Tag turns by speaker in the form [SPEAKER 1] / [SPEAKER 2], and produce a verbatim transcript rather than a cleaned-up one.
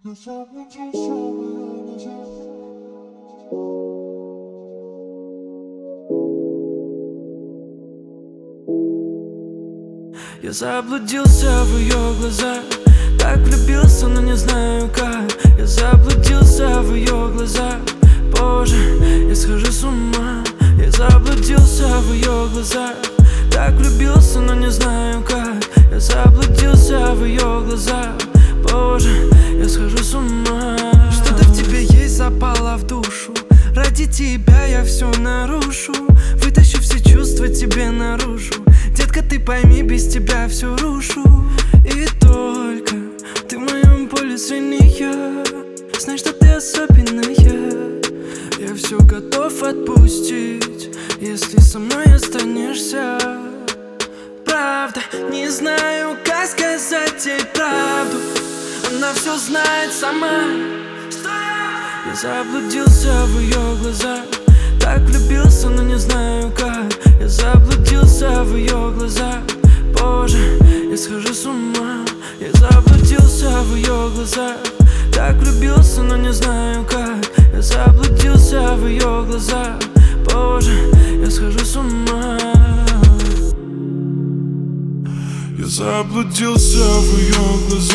[SPEAKER 1] Я заблудился в ее глазах, так влюбился, но не знаю как. Я заблудился в ее глазах, боже, я схожу с ума. Я заблудился в ее глазах, так влюбился, но не знаю как. Я заблудился в ее глазах, боже, я схожу с ума.
[SPEAKER 2] Что-то в тебе есть, запало в душу. Ради тебя я все нарушу, вытащу все чувства тебе наружу. Детка, ты пойми, без тебя все рушу. И только ты в моем поле зрения, знай, что ты особенная. Я все готов отпустить, если со мной останешься. Правда, не знаю, как сказать ей правду, она все знает сама.
[SPEAKER 1] Я заблудился в ее глазах, так влюбился, но не знаю как. Я заблудился в ее глазах, боже, я схожу с ума. Я заблудился в ее глазах, так влюбился, но не знаю как. Я заблудился в ее глазах, боже, я схожу с ума.
[SPEAKER 3] Я заблудился в ее глазах.